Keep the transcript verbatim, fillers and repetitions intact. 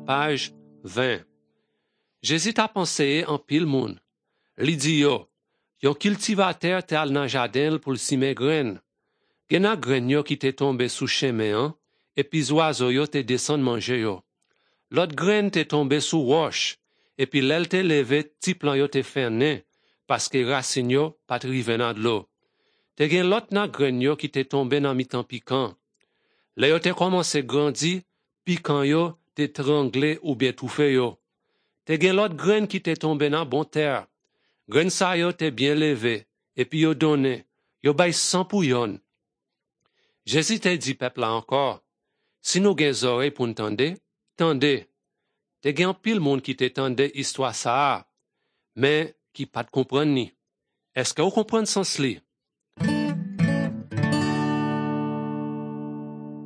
page vingt. Jésus t'a pensé en pile moun. Li di yo, yon cultivateur te al nan jardin pour simer graine. Gen a graine yo qui te tombe sous chemin an, et puis oiseau yo te descend manger yo. L'autre graine te tombe sous roche, et puis l'elle te levé, ti plan yo te ferné, parce que racine yo pat rive nan de l'eau. Te gen l'autre nan graine yo qui te tombe nan mitan piquant. Le yo te commencé grandi, piquant yo te tranglé ou bien touffé yo. Te gen l'autre graine qui te tombe nan bon terre. Graine sa yo te bien levé, et puis yo donné, yo bay sans pou yon. Jésus te dit peuple là encore, si nous gen oreilles pour n'tende, tende. Te gen pile monde qui te tende histoire ça, mais qui pas de comprendre ni. Est-ce que vous comprenez sens li?